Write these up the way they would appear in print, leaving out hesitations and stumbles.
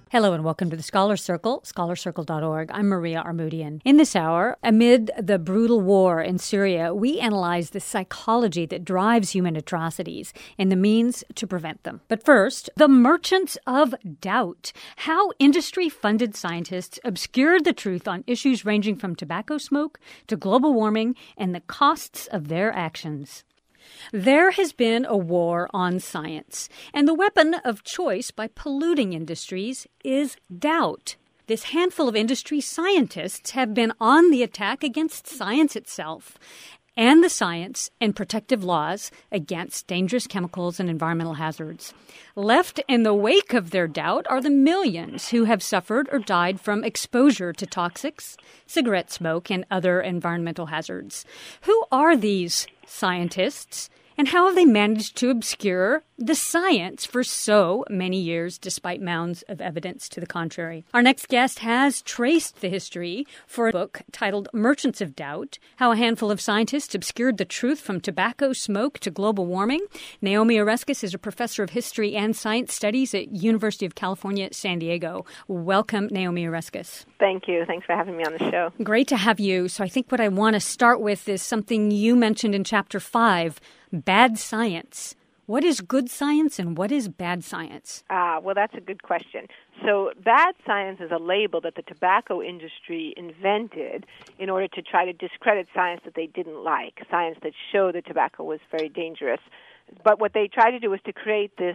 Hello and welcome to the Scholar Circle, scholarcircle.org. I'm Maria Armoudian. In this hour, amid the brutal war in Syria, we analyze the psychology that drives human atrocities and the means to prevent them. But first, the merchants of doubt. How industry-funded scientists obscured the truth on issues ranging from tobacco smoke to global warming and the costs of their actions. There has been a war on science, and the weapon of choice by polluting industries is doubt. This handful of industry scientists have been on the attack against science itself and the science and protective laws against dangerous chemicals and environmental hazards. Left in the wake of their doubt are the millions who have suffered or died from exposure to toxics, cigarette smoke, and other environmental hazards. Who are these scientists, and how have they managed to obscure the science for so many years, despite mounds of evidence to the contrary? Our next guest has traced the history for a book titled Merchants of Doubt, How a Handful of Scientists Obscured the Truth from Tobacco Smoke to Global Warming. Naomi Oreskes is a professor of history and science studies at University of California, San Diego. Welcome, Naomi Oreskes. Thank you. Thanks for having me on the show. Great to have you. So I think what I want to start with is something you mentioned in Chapter 5, bad science. What is good science and what is bad science? Well, that's a good question. So bad science is a label that the tobacco industry invented in order to try to discredit science that they didn't like, science that showed that tobacco was very dangerous. But what they tried to do was to create this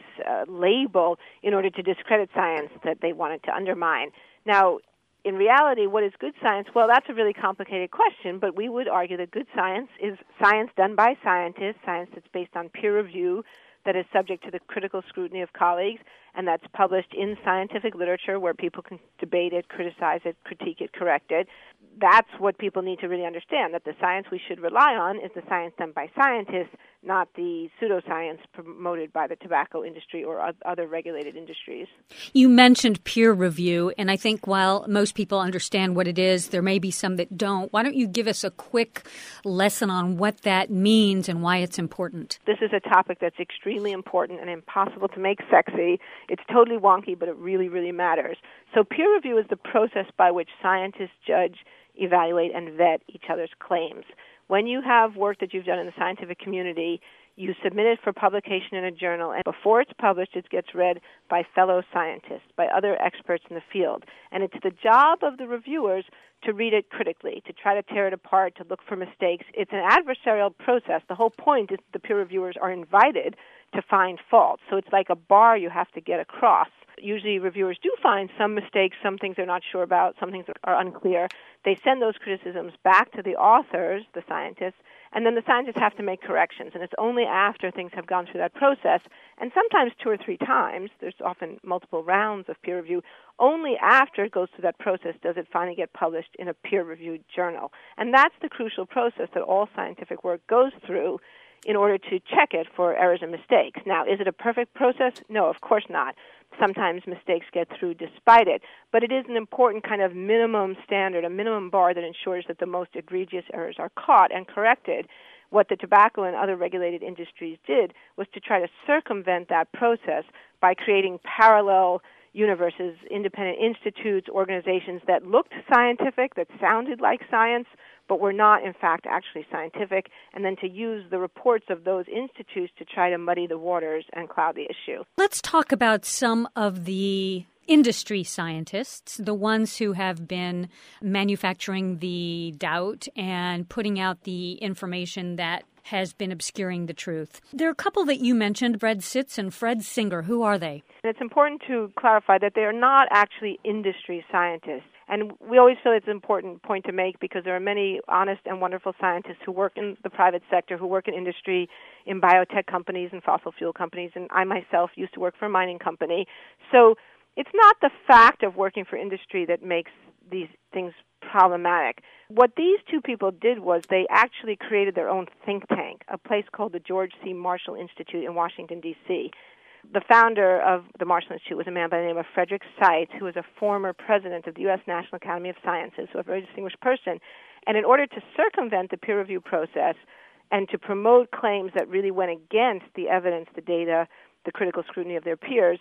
label in order to discredit science that they wanted to undermine. Now, in reality, what is good science? Well, that's a really complicated question, but we would argue that good science is science done by scientists, science that's based on peer review, that is subject to the critical scrutiny of colleagues, and that's published in scientific literature where people can debate it, criticize it, critique it, correct it. That's what people need to really understand, that the science we should rely on is the science done by scientists, not the pseudoscience promoted by the tobacco industry or other regulated industries. You mentioned peer review, and I think while most people understand what it is, there may be some that don't. Why don't you give us a quick lesson on what that means and why it's important? This is a topic that's extremely important and impossible to make sexy. It's totally wonky, but it really, really matters. So peer review is the process by which scientists judge, evaluate, and vet each other's claims. When you have work that you've done in the scientific community, you submit it for publication in a journal, and before it's published, it gets read by fellow scientists, by other experts in the field. And it's the job of the reviewers to read it critically, to try to tear it apart, to look for mistakes. It's an adversarial process. The whole point is the peer reviewers are invited to find fault. So it's like a bar you have to get across. Usually reviewers do find some mistakes, some things they're not sure about, some things are unclear. They send those criticisms back to the authors, the scientists, and then the scientists have to make corrections. And it's only after things have gone through that process, and sometimes 2 or 3 times, there's often multiple rounds of peer review, only after it goes through that process does it finally get published in a peer-reviewed journal. And that's the crucial process that all scientific work goes through in order to check it for errors and mistakes. Now, is it a perfect process? No, of course not. Sometimes mistakes get through despite it. But it is an important kind of minimum standard, a minimum bar that ensures that the most egregious errors are caught and corrected. What the tobacco and other regulated industries did was to try to circumvent that process by creating parallel universes, independent institutes, organizations that looked scientific, that sounded like science, but were not, in fact, actually scientific, and then to use the reports of those institutes to try to muddy the waters and cloud the issue. Let's talk about some of the industry scientists, the ones who have been manufacturing the doubt and putting out the information that has been obscuring the truth. There are a couple that you mentioned, Fred Sitz and Fred Singer. Who are they? And it's important to clarify that they are not actually industry scientists. And we always feel it's an important point to make because there are many honest and wonderful scientists who work in the private sector, who work in industry, in biotech companies and fossil fuel companies, and I myself used to work for a mining company. So it's not the fact of working for industry that makes these things problematic. What these two people did was they actually created their own think tank, a place called the George C. Marshall Institute in Washington, D.C. The founder of the Marshall Institute was a man by the name of Frederick Seitz, who was a former president of the U.S. National Academy of Sciences, so a very distinguished person. And in order to circumvent the peer review process and to promote claims that really went against the evidence, the data, the critical scrutiny of their peers,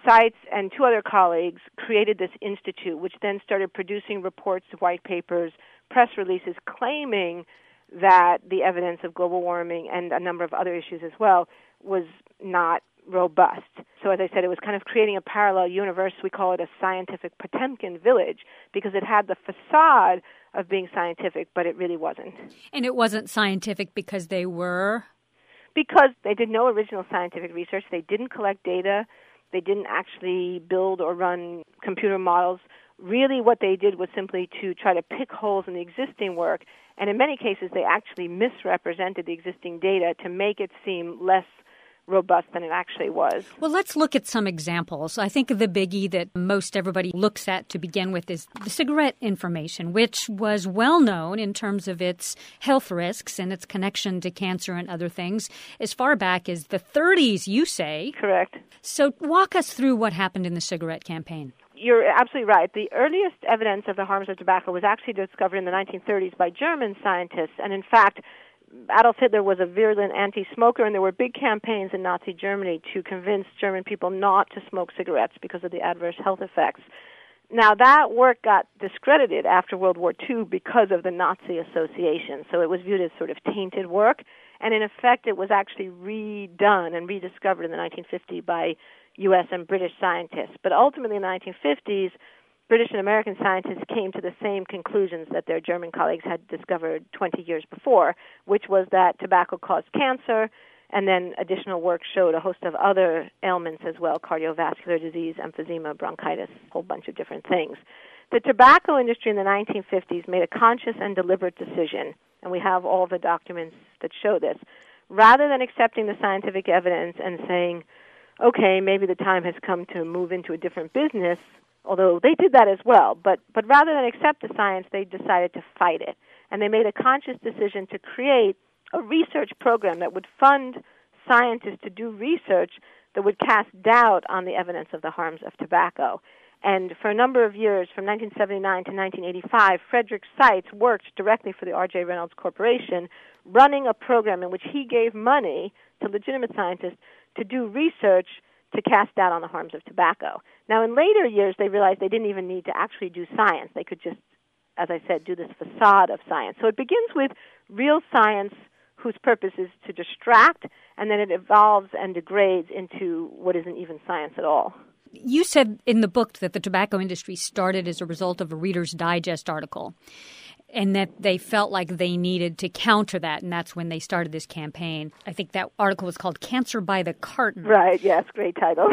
Seitz and two other colleagues created this institute, which then started producing reports, white papers, press releases claiming that the evidence of global warming and a number of other issues as well was not robust. So as I said, it was kind of creating a parallel universe. We call it a scientific Potemkin village because it had the facade of being scientific, but it really wasn't. And it wasn't scientific because they were? Because they did no original scientific research. They didn't collect data. They didn't actually build or run computer models. Really what they did was simply to try to pick holes in the existing work, and in many cases they actually misrepresented the existing data to make it seem less robust than it actually was. Well, let's look at some examples. I think the biggie that most everybody looks at to begin with is the cigarette information, which was well known in terms of its health risks and its connection to cancer and other things as far back as the 30s, you say. Correct. So walk us through what happened in the cigarette campaign. You're absolutely right. The earliest evidence of the harms of tobacco was actually discovered in the 1930s by German scientists, and in fact, Adolf Hitler was a virulent anti-smoker, and there were big campaigns in Nazi Germany to convince German people not to smoke cigarettes because of the adverse health effects. Now, that work got discredited after World War II because of the Nazi association, so it was viewed as sort of tainted work, and in effect it was actually redone and rediscovered in the 1950s by U.S. and British scientists. But ultimately in the 1950s, British and American scientists came to the same conclusions that their German colleagues had discovered 20 years before, which was that tobacco caused cancer, and then additional work showed a host of other ailments as well, cardiovascular disease, emphysema, bronchitis, a whole bunch of different things. The tobacco industry in the 1950s made a conscious and deliberate decision, and we have all the documents that show this. Rather than accepting the scientific evidence and saying, okay, maybe the time has come to move into a different business, although they did that as well, but rather than accept the science, they decided to fight it. And they made a conscious decision to create a research program that would fund scientists to do research that would cast doubt on the evidence of the harms of tobacco. And for a number of years, from 1979 to 1985, Frederick Seitz worked directly for the R.J. Reynolds Corporation, running a program in which he gave money to legitimate scientists to do research to cast doubt on the harms of tobacco. Now, in later years, they realized they didn't even need to actually do science. They could just, as I said, do this facade of science. So it begins with real science whose purpose is to distract, and then it evolves and degrades into what isn't even science at all. You said in the book that the tobacco industry started as a result of a Reader's Digest article, and that they felt like they needed to counter that, and that's when they started this campaign. I think that article was called Cancer by the Carton. Right, yes, great title.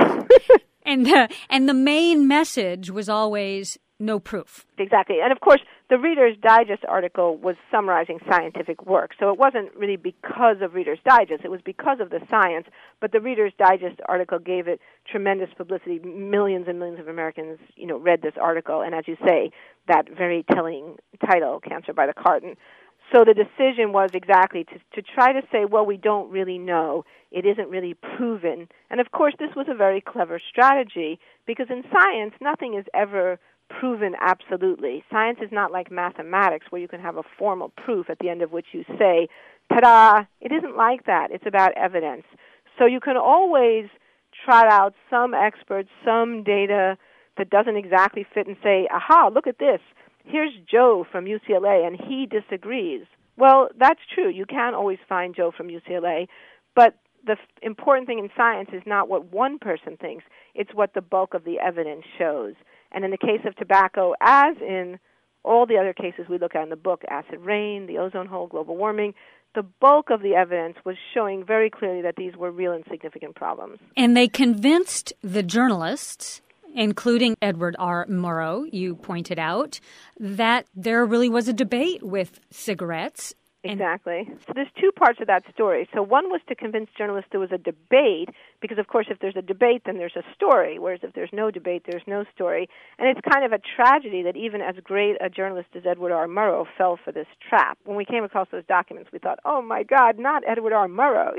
And the main message was always no proof. Exactly. And of course, the Reader's Digest article was summarizing scientific work. So it wasn't really because of Reader's Digest. It was because of the science. But the Reader's Digest article gave it tremendous publicity. Millions and millions of Americans, read this article. And as you say, that very telling title, Cancer by the Carton. So the decision was exactly to try to say, well, we don't really know. It isn't really proven. And of course, this was a very clever strategy because in science, nothing is ever proven absolutely. Science is not like mathematics where you can have a formal proof at the end of which you say, ta-da! It isn't like that. It's about evidence. So you can always trot out some experts, some data that doesn't exactly fit and say, aha, look at this. Here's Joe from UCLA, and he disagrees. Well, that's true. You can always find Joe from UCLA, but the important thing in science is not what one person thinks. It's what the bulk of the evidence shows. And in the case of tobacco, as in all the other cases we look at in the book, acid rain, the ozone hole, global warming, the bulk of the evidence was showing very clearly that these were real and significant problems. And they convinced the journalists, including Edward R. Murrow, you pointed out, that there really was a debate with cigarettes. Exactly. So there's two parts of that story. So one was to convince journalists there was a debate, because of course if there's a debate then there's a story, whereas if there's no debate there's no story. And it's kind of a tragedy that even as great a journalist as Edward R. Murrow fell for this trap. When we came across those documents we thought, oh my God, not Edward R. Murrow,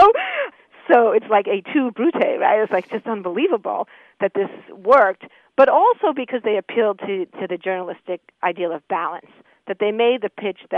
So it's like a tu brute, right? It's like just unbelievable that this worked, but also because they appealed to the journalistic ideal of balance, that they made the pitch that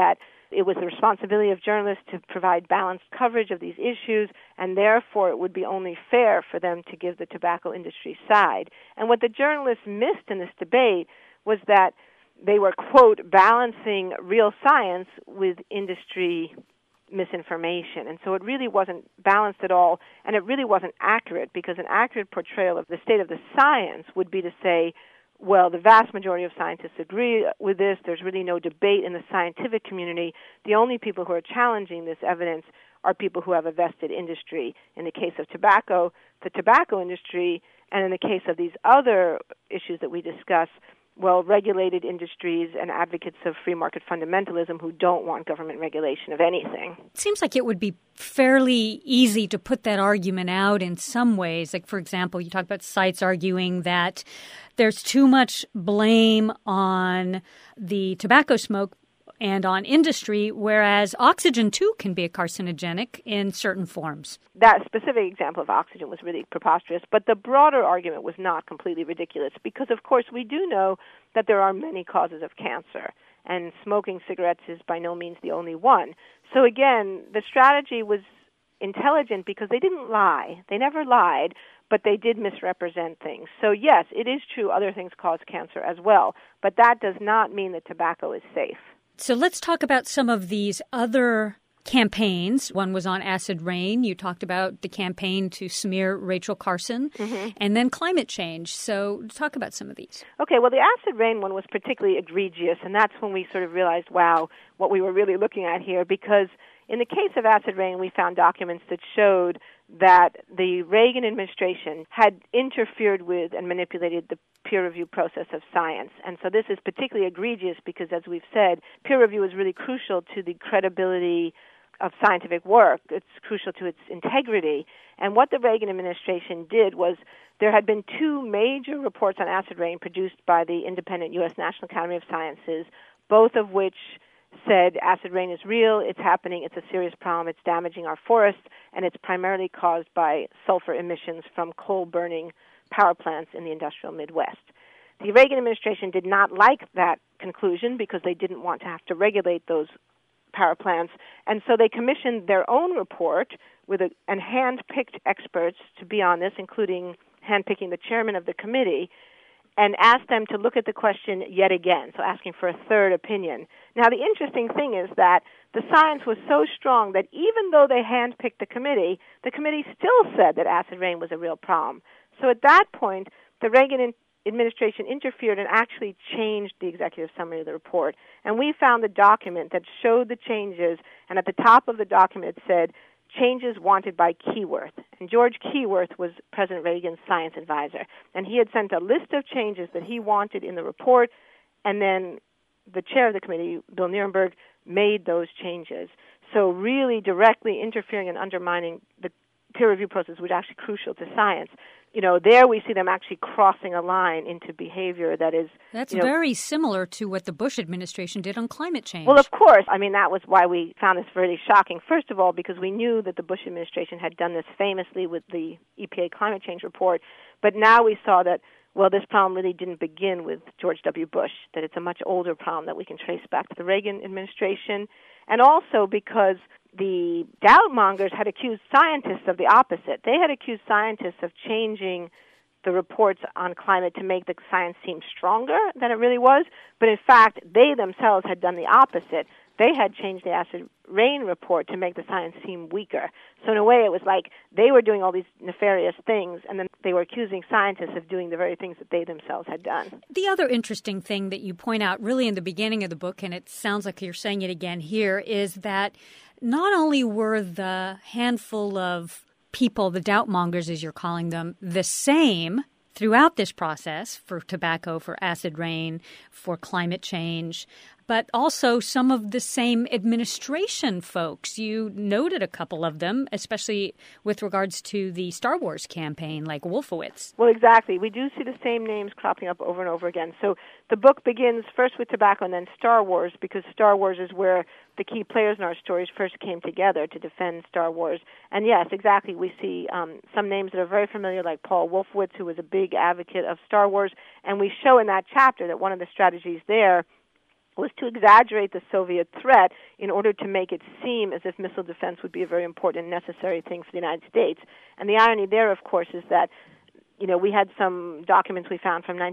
it was the responsibility of journalists to provide balanced coverage of these issues, and therefore it would be only fair for them to give the tobacco industry side. And what the journalists missed in this debate was that they were, quote, balancing real science with industry misinformation. And so it really wasn't balanced at all, and it really wasn't accurate, because an accurate portrayal of the state of the science would be to say, well, the vast majority of scientists agree with this. There's really no debate in the scientific community. The only people who are challenging this evidence are people who have a vested industry. In the case of tobacco, the tobacco industry, and in the case of these other issues that we discuss, well, regulated industries and advocates of free market fundamentalism who don't want government regulation of anything. It seems like it would be fairly easy to put that argument out in some ways. Like, for example, you talk about sites arguing that there's too much blame on the tobacco smoke and on industry, whereas oxygen, too, can be a carcinogenic in certain forms. That specific example of oxygen was really preposterous, but the broader argument was not completely ridiculous because, of course, we do know that there are many causes of cancer, and smoking cigarettes is by no means the only one. So, again, the strategy was intelligent because they didn't lie. They never lied, but they did misrepresent things. So, yes, it is true other things cause cancer as well, but that does not mean that tobacco is safe. So let's talk about some of these other campaigns. One was on acid rain. You talked about the campaign to smear Rachel Carson, and then climate change. So talk about some of these. Okay, well, the acid rain one was particularly egregious, and that's when we sort of realized, wow, what we were really looking at here, because in the case of acid rain, we found documents that showed that the Reagan administration had interfered with and manipulated the peer review process of science. And so this is particularly egregious because, as we've said, peer review is really crucial to the credibility of scientific work. It's crucial to its integrity. And what the Reagan administration did was there had been two major reports on acid rain produced by the independent U.S. National Academy of Sciences, both of which said acid rain is real, it's happening, it's a serious problem, it's damaging our forests, and it's primarily caused by sulfur emissions from coal-burning power plants in the industrial Midwest. The Reagan administration did not like that conclusion because they didn't want to have to regulate those power plants, and so they commissioned their own report and hand-picked experts to be on this, including hand-picking the chairman of the committee, and asked them to look at the question yet again, so asking for a third opinion. Now, the interesting thing is that the science was so strong that even though they handpicked the committee still said that acid rain was a real problem. So at that point, the Reagan administration interfered and actually changed the executive summary of the report. And we found the document that showed the changes, and at the top of the document it said, changes wanted by Keyworth. And George Keyworth was President Reagan's science advisor. And he had sent a list of changes that he wanted in the report, and then the chair of the committee, Bill Nierenberg, made those changes. So really directly interfering and undermining the peer review process was actually crucial to science. You know, there we see them actually crossing a line into behavior that is... That's very similar to what the Bush administration did on climate change. Well, of course. I mean, that was why we found this really shocking. First of all, because we knew that the Bush administration had done this famously with the EPA climate change report, but now we saw that, well, this problem really didn't begin with George W. Bush, that it's a much older problem that we can trace back to the Reagan administration, and also because the doubtmongers had accused scientists of the opposite. They had accused scientists of changing the reports on climate to make the science seem stronger than it really was, but in fact, they themselves had done the opposite. They had changed the acid rain report to make the science seem weaker. So in a way, it was like they were doing all these nefarious things, and then they were accusing scientists of doing the very things that they themselves had done. The other interesting thing that you point out really in the beginning of the book, and it sounds like you're saying it again here, is that not only were the handful of people, the doubtmongers as you're calling them, the same throughout this process for tobacco, for acid rain, for climate change, but also some of the same administration folks. You noted a couple of them, especially with regards to the Star Wars campaign, like Wolfowitz. Well, exactly. We do see the same names cropping up over and over again. So the book begins first with tobacco and then Star Wars, because Star Wars is where the key players in our stories first came together to defend Star Wars. And yes, exactly, we see some names that are very familiar, like Paul Wolfowitz, who was a big advocate of Star Wars. And we show in that chapter that one of the strategies there was to exaggerate the Soviet threat in order to make it seem as if missile defense would be a very important and necessary thing for the United States. And the irony there, of course, is that, we had some documents we found from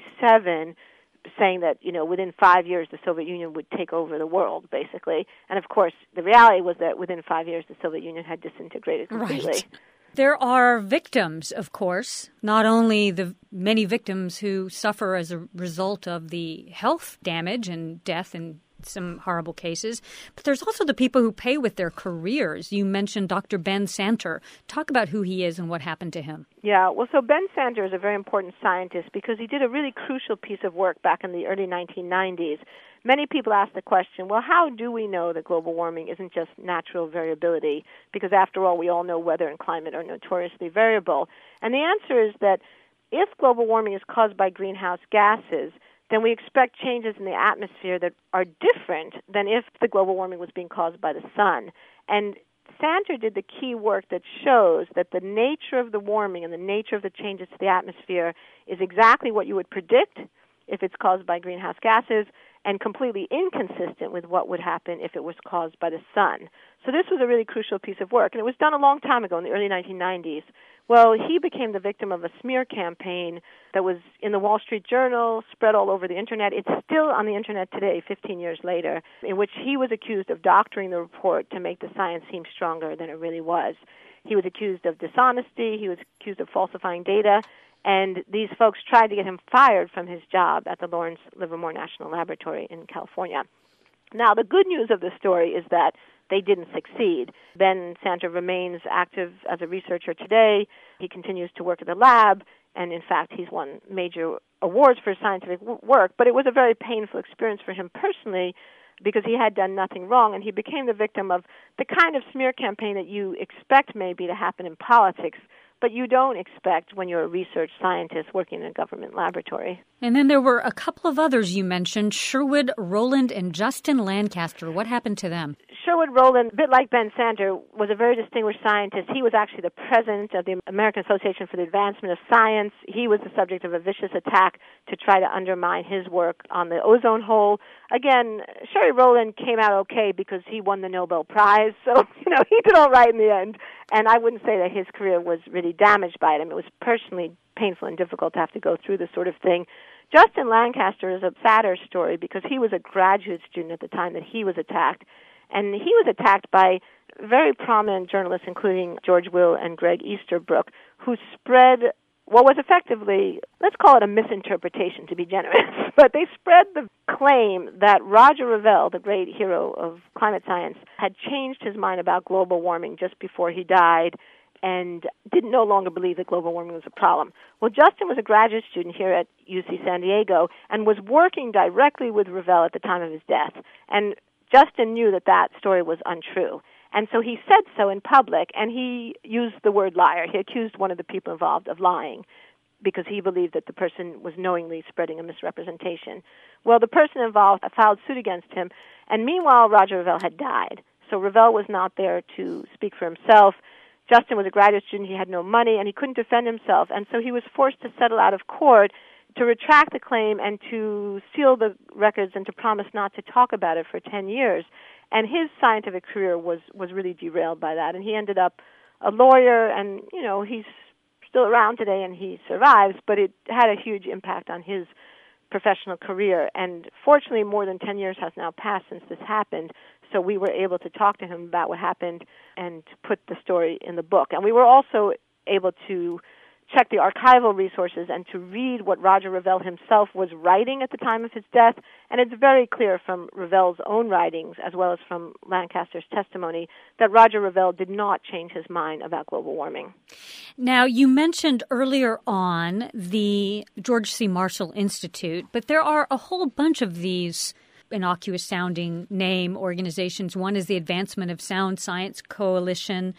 1987 saying that, within 5 years the Soviet Union would take over the world, basically. And, of course, the reality was that within 5 years the Soviet Union had disintegrated completely. Right. There are victims, of course, not only the many victims who suffer as a result of the health damage and death in some horrible cases, but there's also the people who pay with their careers. You mentioned Dr. Ben Santer. Talk about who he is and what happened to him. Yeah, well, so Ben Santer is a very important scientist because he did a really crucial piece of work back in the early 1990s. Many people ask the question, well, how do we know that global warming isn't just natural variability? Because after all, we all know weather and climate are notoriously variable. And the answer is that if global warming is caused by greenhouse gases, then we expect changes in the atmosphere that are different than if the global warming was being caused by the sun. And Santer did the key work that shows that the nature of the warming and the nature of the changes to the atmosphere is exactly what you would predict if it's caused by greenhouse gases, and completely inconsistent with what would happen if it was caused by the sun. So this was a really crucial piece of work, and it was done a long time ago in the early 1990s. Well, he became the victim of a smear campaign that was in the Wall Street Journal, spread all over the Internet. It's still on the Internet today, 15 years later, in which he was accused of doctoring the report to make the science seem stronger than it really was. He was accused of dishonesty. He was accused of falsifying data. And these folks tried to get him fired from his job at the Lawrence Livermore National Laboratory in California. Now, the good news of the story is that they didn't succeed. Ben Santer remains active as a researcher today. He continues to work at the lab, and in fact, he's won major awards for his scientific work. But it was a very painful experience for him personally because he had done nothing wrong, and he became the victim of the kind of smear campaign that you expect maybe to happen in politics, but you don't expect when you're a research scientist working in a government laboratory. And then there were a couple of others you mentioned, Sherwood Rowland and Justin Lancaster. What happened to them? Sherwood Rowland, a bit like Ben Santer, was a very distinguished scientist. He was actually the president of the American Association for the Advancement of Science. He was the subject of a vicious attack to try to undermine his work on the ozone hole. Again, Sherwood Rowland came out okay because he won the Nobel Prize, so, he did all right in the end. And I wouldn't say that his career was really damaged by it. I mean, it was personally painful and difficult to have to go through this sort of thing. Justin Lancaster is a sadder story because he was a graduate student at the time that he was attacked. And he was attacked by very prominent journalists, including George Will and Greg Easterbrook, who spread what was effectively, let's call it a misinterpretation to be generous, but they spread the claim that Roger Revelle, the great hero of climate science, had changed his mind about global warming just before he died and didn't no longer believe that global warming was a problem. Well, Justin was a graduate student here at UC San Diego and was working directly with Revelle at the time of his death. And Justin knew that that story was untrue. And so he said so in public, and he used the word liar. He accused one of the people involved of lying because he believed that the person was knowingly spreading a misrepresentation. Well, the person involved filed suit against him, and meanwhile, Roger Revelle had died. So Revelle was not there to speak for himself. Justin was a graduate student. He had no money, and he couldn't defend himself. And so he was forced to settle out of court to retract the claim and to seal the records and to promise not to talk about it for 10 years. And his scientific career was really derailed by that. And he ended up a lawyer, and, he's still around today and he survives, but it had a huge impact on his professional career. And fortunately, more than 10 years has now passed since this happened, so we were able to talk to him about what happened and put the story in the book. And we were also able to check the archival resources and to read what Roger Revelle himself was writing at the time of his death. And it's very clear from Revelle's own writings, as well as from Lancaster's testimony, that Roger Revelle did not change his mind about global warming. Now, you mentioned earlier on the George C. Marshall Institute, but there are a whole bunch of these innocuous-sounding name organizations. One is the Advancement of Sound Science Coalition.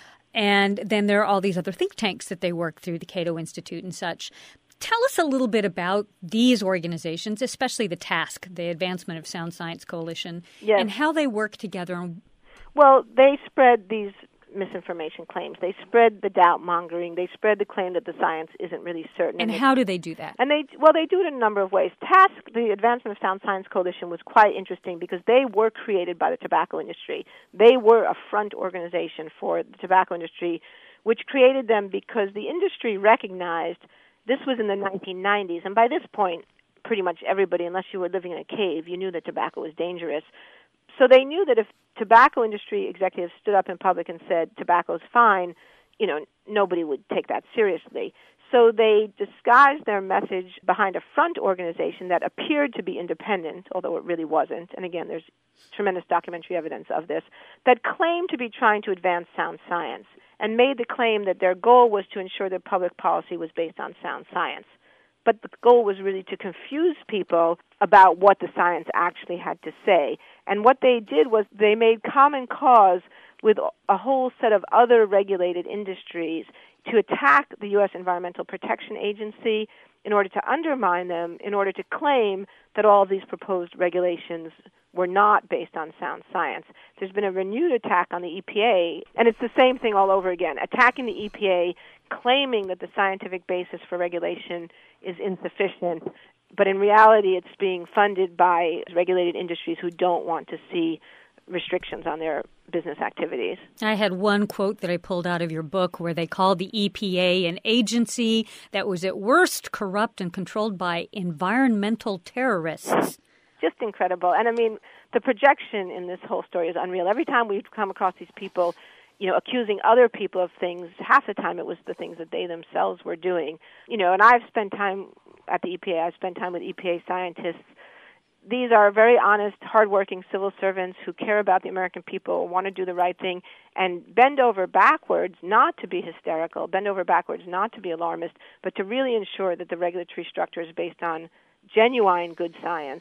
And then there are all these other think tanks that they work through, the Cato Institute and such. Tell us a little bit about these organizations, especially the TASC, the Advancement of Sound Science Coalition, yes, and how they work together. Well, they spread these misinformation claims. They spread the doubt-mongering. They spread the claim that the science isn't really certain. And how do they do that? And they do it in a number of ways. The Advancement of Sound Science Coalition, was quite interesting because they were created by the tobacco industry. They were a front organization for the tobacco industry, which created them because the industry recognized this was in the 1990s, and by this point, pretty much everybody, unless you were living in a cave, you knew that tobacco was dangerous. So they knew that if tobacco industry executives stood up in public and said tobacco's fine, nobody would take that seriously. So they disguised their message behind a front organization that appeared to be independent, although it really wasn't. And again, there's tremendous documentary evidence of this, that claimed to be trying to advance sound science and made the claim that their goal was to ensure that public policy was based on sound science. But the goal was really to confuse people about what the science actually had to say. And what they did was they made common cause with a whole set of other regulated industries to attack the U.S. Environmental Protection Agency in order to undermine them, in order to claim that all of these proposed regulations were not based on sound science. There's been a renewed attack on the EPA, and it's the same thing all over again, attacking the EPA, claiming that the scientific basis for regulation is insufficient, but in reality it's being funded by regulated industries who don't want to see restrictions on their business activities. I had one quote that I pulled out of your book where they called the EPA an agency that was at worst corrupt and controlled by environmental terrorists. Just incredible. And I mean, the projection in this whole story is unreal. Every time we've come across these people, accusing other people of things, half the time it was the things that they themselves were doing. And I've spent time at the EPA. I've spent time with EPA scientists. These are very honest, hardworking civil servants who care about the American people, want to do the right thing, and bend over backwards not to be hysterical, bend over backwards not to be alarmist, but to really ensure that the regulatory structure is based on genuine good science.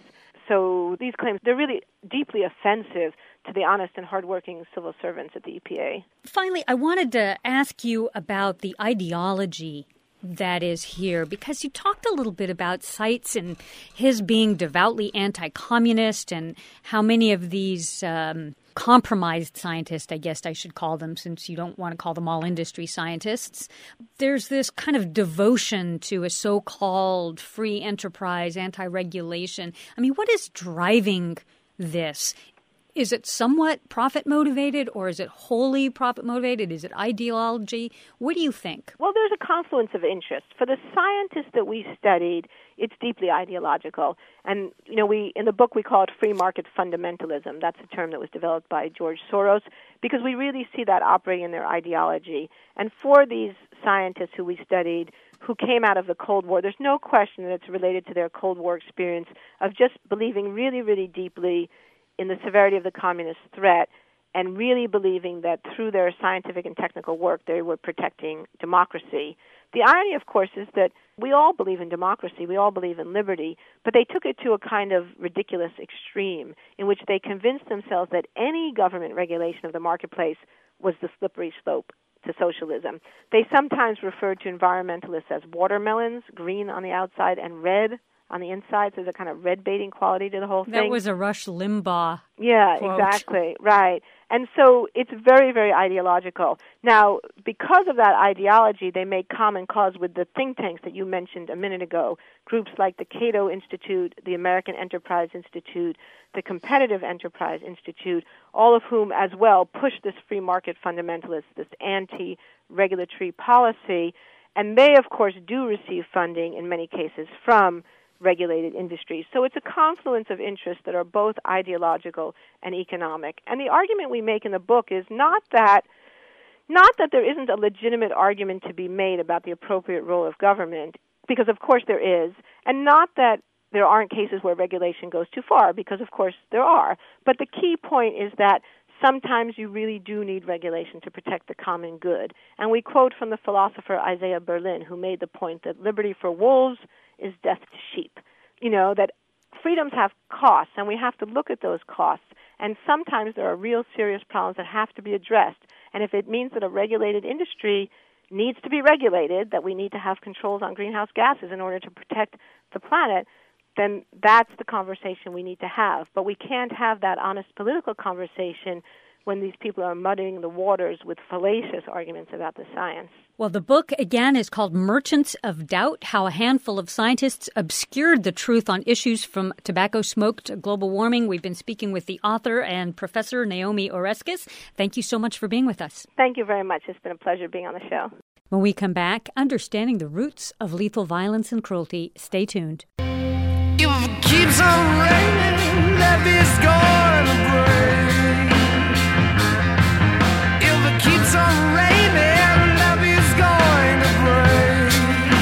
So these claims, they're really deeply offensive to the honest and hardworking civil servants at the EPA. Finally, I wanted to ask you about the ideology that is here, because you talked a little bit about Seitz and his being devoutly anti-communist and how many of these compromised scientists, I guess I should call them, since you don't want to call them all industry scientists, there's this kind of devotion to a so-called free enterprise, anti-regulation. I mean, what is driving this? Is it somewhat profit-motivated, or is it wholly profit-motivated? Is it ideology? What do you think? Well, there's a confluence of interest. For the scientists that we studied, it's deeply ideological. And, in the book we call it free market fundamentalism. That's a term that was developed by George Soros, because we really see that operating in their ideology. And for these scientists who we studied, who came out of the Cold War, there's no question that it's related to their Cold War experience of just believing really, really deeply in the severity of the communist threat, and really believing that through their scientific and technical work they were protecting democracy. The irony, of course, is that we all believe in democracy, we all believe in liberty, but they took it to a kind of ridiculous extreme in which they convinced themselves that any government regulation of the marketplace was the slippery slope to socialism. They sometimes referred to environmentalists as watermelons, green on the outside and red on the inside, so there's a kind of red baiting quality to the whole thing. That was a Rush Limbaugh quote. Exactly, right. And so it's very, very ideological. Now, because of that ideology, they make common cause with the think tanks that you mentioned a minute ago, groups like the Cato Institute, the American Enterprise Institute, the Competitive Enterprise Institute, all of whom as well push this free market fundamentalist, this anti-regulatory policy. And they, of course, do receive funding in many cases from regulated industries. So it's a confluence of interests that are both ideological and economic. And the argument we make in the book is not that there isn't a legitimate argument to be made about the appropriate role of government, because of course there is, and not that there aren't cases where regulation goes too far, because of course there are. But the key point is that sometimes you really do need regulation to protect the common good. And we quote from the philosopher Isaiah Berlin, who made the point that liberty for wolves is death to sheep. That freedoms have costs, and we have to look at those costs. And sometimes there are real serious problems that have to be addressed. And if it means that a regulated industry needs to be regulated, that we need to have controls on greenhouse gases in order to protect the planet, then that's the conversation we need to have. But we can't have that honest political conversation when these people are muddying the waters with fallacious arguments about the science. Well, the book, again, is called Merchants of Doubt, How a Handful of Scientists Obscured the Truth on Issues from Tobacco Smoke to Global Warming. We've been speaking with the author and Professor Naomi Oreskes. Thank you so much for being with us. Thank you very much. It's been a pleasure being on the show. When we come back, understanding the roots of lethal violence and cruelty. Stay tuned. If it keeps on raining, love is going to break. If it keeps on raining, love is going to break.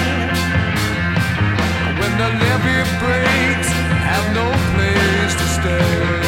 When the levee breaks, have no place to stay.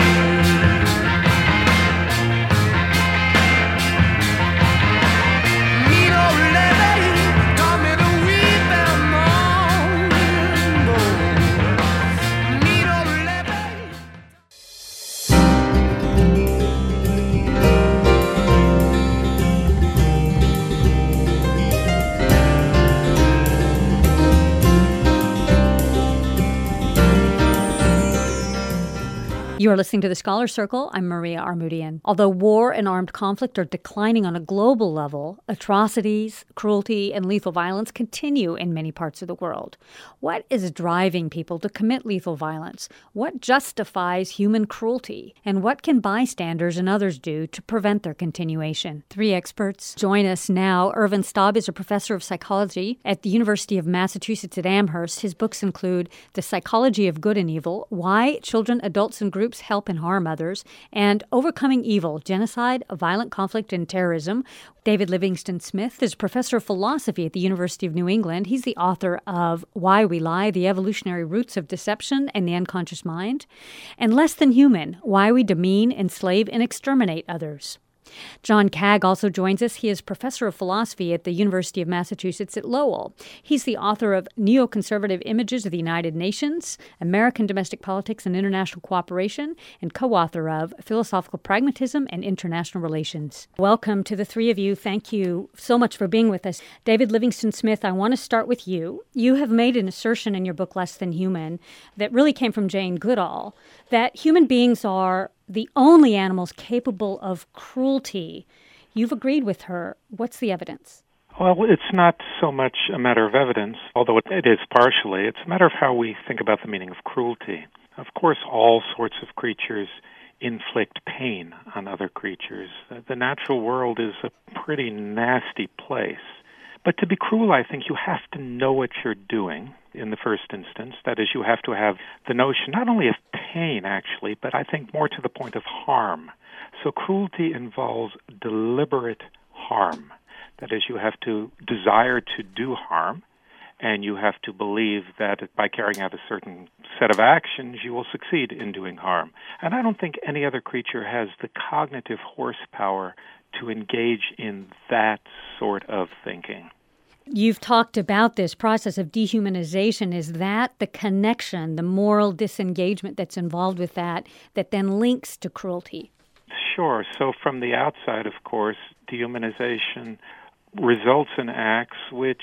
You are listening to The Scholar Circle. I'm Maria Armoudian. Although war and armed conflict are declining on a global level, atrocities, cruelty, and lethal violence continue in many parts of the world. What is driving people to commit lethal violence? What justifies human cruelty? And what can bystanders and others do to prevent their continuation? Three experts join us now. Ervin Staub is a professor of psychology at the University of Massachusetts at Amherst. His books include The Psychology of Good and Evil, Why Children, Adults, and Groups Help and Harm Others, and Overcoming Evil, Genocide, Violent Conflict, and Terrorism. David Livingston Smith is professor of philosophy at the University of New England. He's the author of Why We Lie, The Evolutionary Roots of Deception and the Unconscious Mind, and Less Than Human, Why We Demean, Enslave, and Exterminate Others. John Kagg also joins us. He is professor of philosophy at the University of Massachusetts at Lowell. He's the author of Neoconservative Images of the United Nations, American Domestic Politics and International Cooperation, and co-author of Philosophical Pragmatism and International Relations. Welcome to the three of you. Thank you so much for being with us. David Livingston Smith, I want to start with you. You have made an assertion in your book, Less Than Human, that really came from Jane Goodall, that human beings are the only animals capable of cruelty. You've agreed with her. What's the evidence? Well, it's not so much a matter of evidence, although it is partially. It's a matter of how we think about the meaning of cruelty. Of course, all sorts of creatures inflict pain on other creatures. The natural world is a pretty nasty place. But to be cruel, I think you have to know what you're doing in the first instance. That is, you have to have the notion not only of pain, actually, but I think more to the point of harm. So cruelty involves deliberate harm. That is, you have to desire to do harm, and you have to believe that by carrying out a certain set of actions, you will succeed in doing harm. And I don't think any other creature has the cognitive horsepower to engage in that sort of thinking. You've talked about this process of dehumanization. Is that the connection, the moral disengagement that's involved with that then links to cruelty? Sure. So from the outside, of course, dehumanization results in acts which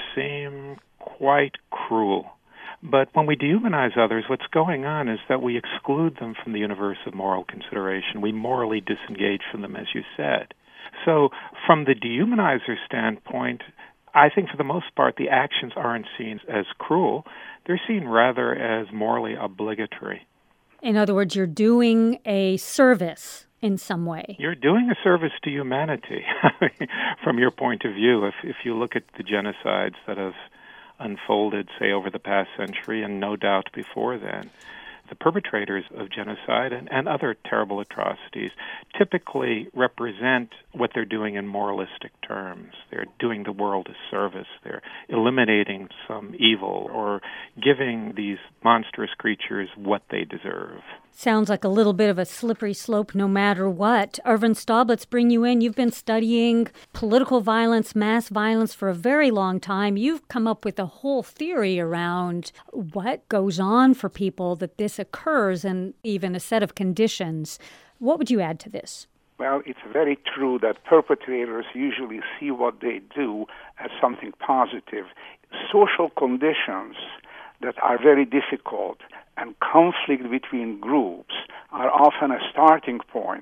seem quite cruel. But when we dehumanize others, what's going on is that we exclude them from the universe of moral consideration. We morally disengage from them, as you said. So from the dehumanizer standpoint, I think for the most part the actions aren't seen as cruel. They're seen rather as morally obligatory. In other words, you're doing a service in some way. You're doing a service to humanity from your point of view. If you look at the genocides that have unfolded, say, over the past century, and no doubt before then, the perpetrators of genocide and other terrible atrocities typically represent what they're doing in moralistic terms. They're doing the world a service. They're eliminating some evil or giving these monstrous creatures what they deserve. Sounds like a little bit of a slippery slope no matter what. Ervin Staub, let's bring you in. You've been studying political violence, mass violence for a very long time. You've come up with a whole theory around what goes on for people that this occurs and even a set of conditions. What would you add to this? Well, it's very true that perpetrators usually see what they do as something positive. Social conditions that are very difficult and conflict between groups are often a starting point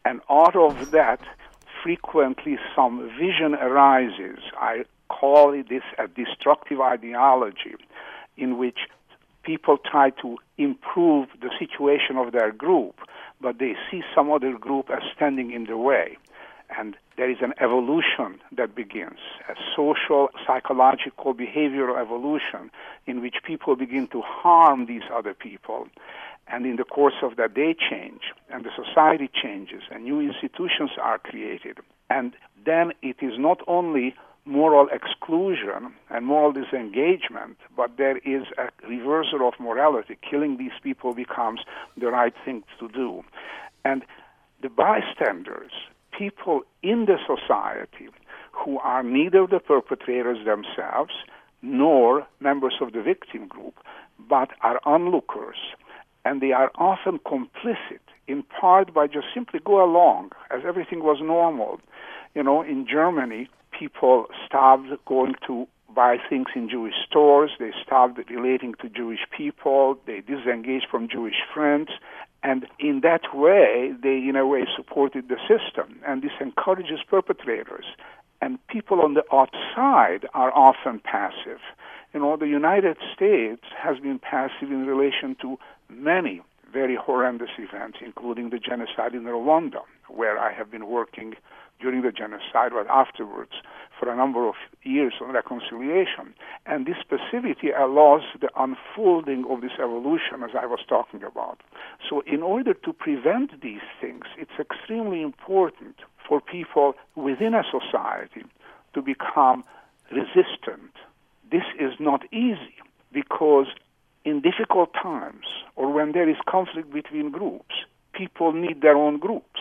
And out of that, frequently some vision arises. I call this a destructive ideology, in which people try to improve the situation of their group, but they see some other group as standing in the way. And there is an evolution that begins, a social, psychological, behavioral evolution in which people begin to harm these other people. And in the course of that, they change, and the society changes, and new institutions are created. And then it is not only moral exclusion and moral disengagement, but there is a reversal of morality. Killing these people becomes the right thing to do. And the bystanders, people in the society who are neither the perpetrators themselves nor members of the victim group, but are onlookers, and they are often complicit, in part by just simply go along as everything was normal. You know, in Germany, people stopped going to buy things in Jewish stores, they stopped relating to Jewish people, they disengaged from Jewish friends, and in that way, they in a way supported the system, and this encourages perpetrators. And people on the outside are often passive. You know, the United States has been passive in relation to many very horrendous events, including the genocide in Rwanda, where I have been working during the genocide, but afterwards for a number of years on reconciliation. And this passivity allows the unfolding of this evolution, as I was talking about. So in order to prevent these things, it's extremely important for people within a society to become resistant. This is not easy, because in difficult times or when there is conflict between groups, people need their own groups.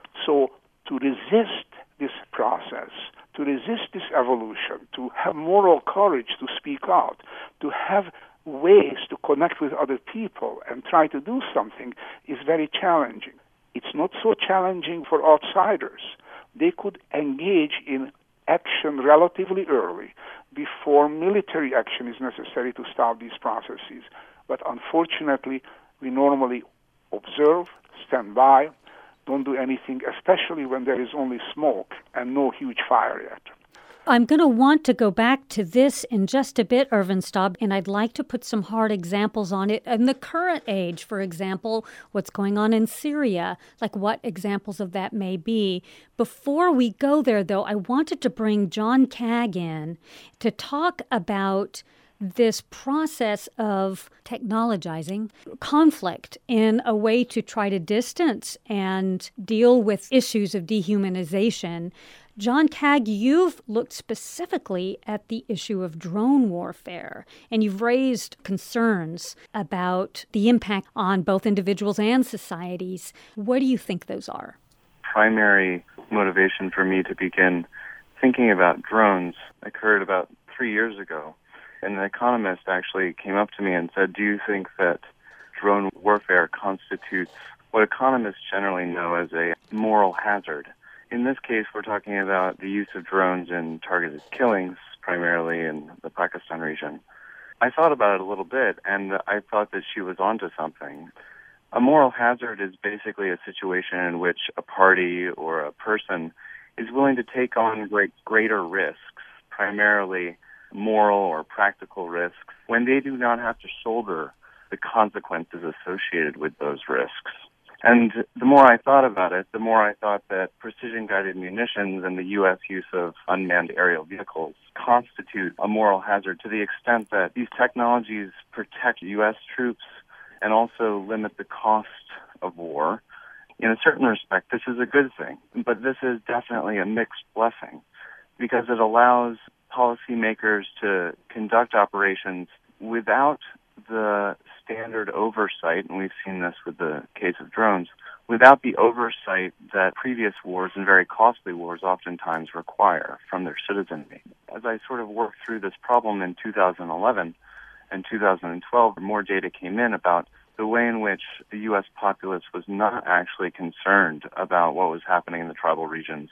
So to resist this process, to resist this evolution, to have moral courage to speak out, to have ways to connect with other people and try to do something is very challenging. It's not so challenging for outsiders. They could engage in action relatively early before military action is necessary to stop these processes. But unfortunately, we normally observe, stand by, don't do anything, especially when there is only smoke and no huge fire yet. I'm going to want to go back to this in just a bit, Ervin Staub, and I'd like to put some hard examples on it. In the current age, for example, what's going on in Syria, like what examples of that may be. Before we go there, though, I wanted to bring John Kaag in to talk about this process of technologizing conflict in a way to try to distance and deal with issues of dehumanization. John Kaag, you've looked specifically at the issue of drone warfare, and you've raised concerns about the impact on both individuals and societies. What do you think those are? Primary motivation for me to begin thinking about drones occurred about 3 years ago. And an economist actually came up to me and said, do you think that drone warfare constitutes what economists generally know as a moral hazard? In this case, we're talking about the use of drones in targeted killings, primarily in the Pakistan region. I thought about it a little bit, and I thought that she was onto something. A moral hazard is basically a situation in which a party or a person is willing to take on greater risks, primarily moral or practical risks, when they do not have to shoulder the consequences associated with those risks. And the more I thought about it, the more I thought that precision-guided munitions and the U.S. use of unmanned aerial vehicles constitute a moral hazard to the extent that these technologies protect U.S. troops and also limit the cost of war. In a certain respect, this is a good thing, but this is definitely a mixed blessing because it allows policymakers to conduct operations without the standard oversight, and we've seen this with the case of drones, without the oversight that previous wars and very costly wars oftentimes require from their citizenry. As I sort of worked through this problem in 2011 and 2012, more data came in about the way in which the U.S. populace was not actually concerned about what was happening in the tribal regions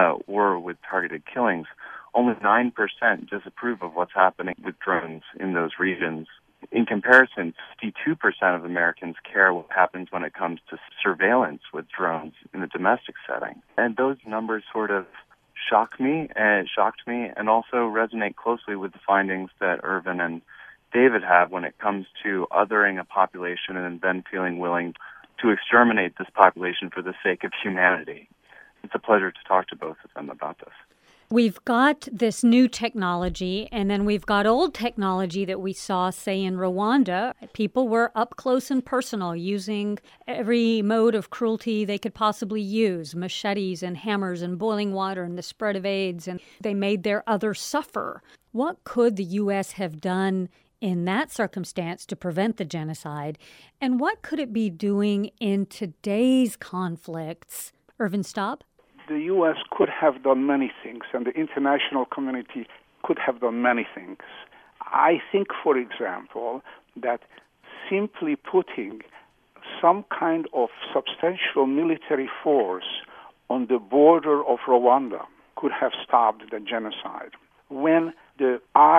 or with targeted killings. Only 9% disapprove of what's happening with drones in those regions. In comparison, 52% of Americans care what happens when it comes to surveillance with drones in the domestic setting. And those numbers sort of shocked me and also resonate closely with the findings that Irvin and David have when it comes to othering a population and then feeling willing to exterminate this population for the sake of humanity. It's a pleasure to talk to both of them about this. We've got this new technology, and then we've got old technology that we saw, say, in Rwanda. People were up close and personal, using every mode of cruelty they could possibly use, machetes and hammers and boiling water and the spread of AIDS, and they made their others suffer. What could the U.S. have done in that circumstance to prevent the genocide, and what could it be doing in today's conflicts? Irvin Staub? The U.S. could have done many things, and the international community could have done many things. I think, for example, that simply putting some kind of substantial military force on the border of Rwanda could have stopped the genocide. When the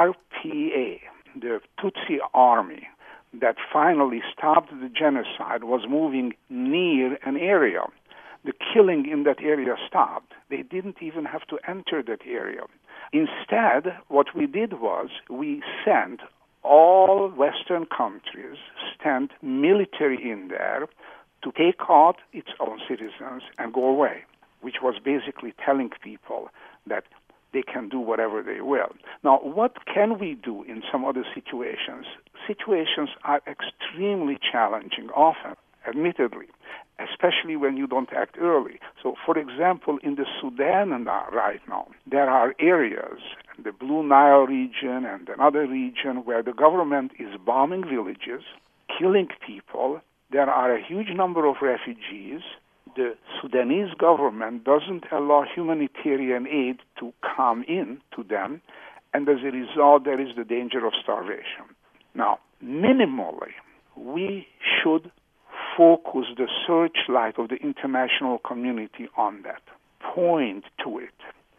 RPA, the Tutsi army that finally stopped the genocide, was moving near an area, the killing in that area stopped. They didn't even have to enter that area. Instead, what we did was we sent all Western countries, sent military in there to take out its own citizens and go away, which was basically telling people that they can do whatever they will. Now, what can we do in some other situations? Situations are extremely challenging often, admittedly, especially when you don't act early. So, for example, in the Sudan right now, there are areas, the Blue Nile region and another region, where the government is bombing villages, killing people. There are a huge number of refugees. The Sudanese government doesn't allow humanitarian aid to come in to them, and as a result, there is the danger of starvation. Now, minimally, we should focus the searchlight of the international community on that. Point to it.